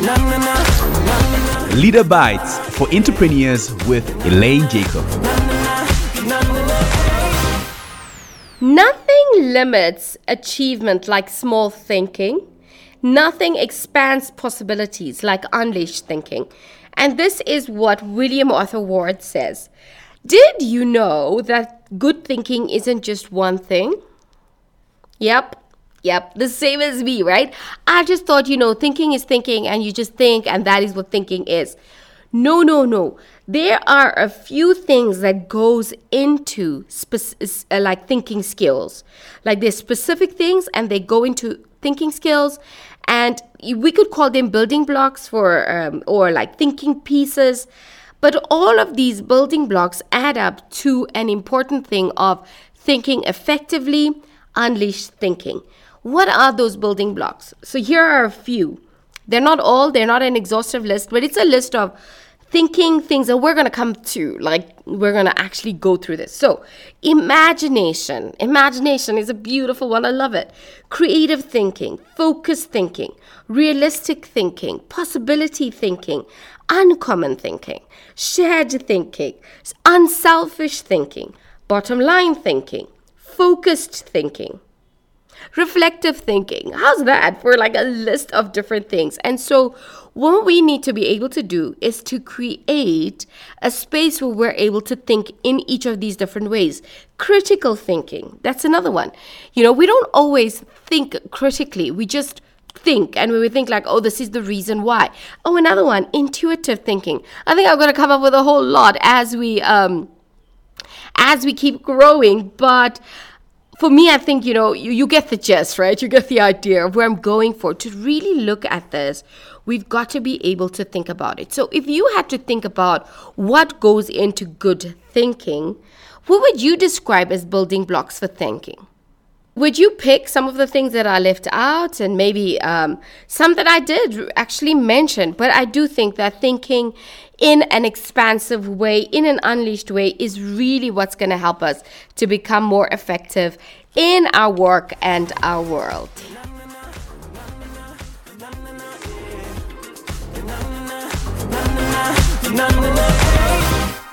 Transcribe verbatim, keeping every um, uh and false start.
Leader Bites for entrepreneurs with Elaine Jacob. Nothing limits achievement like small thinking. Nothing expands possibilities like unleashed thinking. And this is what William Arthur Ward says. Did you know that good thinking isn't just one thing? Yep. Yep, the same as me, right? I just thought, you know, thinking is thinking and you just think and that is what thinking is. No, no, no. There are a few things that goes into spe- uh, like thinking skills. Like there's specific things and they go into thinking skills, and we could call them building blocks for um, or like thinking pieces. But all of these building blocks add up to an important thing of thinking effectively, unleashed thinking. What are those building blocks? So here are a few. They're not all, they're not an exhaustive list, but it's a list of thinking things that we're going to come to, like we're going to actually go through this. So imagination. Imagination is a beautiful one. I love it. Creative thinking, focused thinking, realistic thinking, possibility thinking, uncommon thinking, shared thinking, unselfish thinking, bottom line thinking, focused thinking, reflective thinking. How's that for like a list of different things? And so what we need to be able to do is to create a space where we're able to think in each of these different ways. Critical thinking, that's another one. You know, we don't always think critically. We just think, and when we think like, oh, this is the reason why. Oh, another one, intuitive thinking. I think I'm going to come up with a whole lot as we um as we keep growing, but for me, I think, you know, you, you get the gist, right? You get the idea of where I'm going for. To really look at this, we've got to be able to think about it. So if you had to think about what goes into good thinking, what would you describe as building blocks for thinking? Would you pick some of the things that I left out and maybe um, some that I did actually mention? But I do think that thinking in an expansive way, in an unleashed way, is really what's going to help us to become more effective in our work and our world. Na, na, na, na, na, na, na, na, na, na.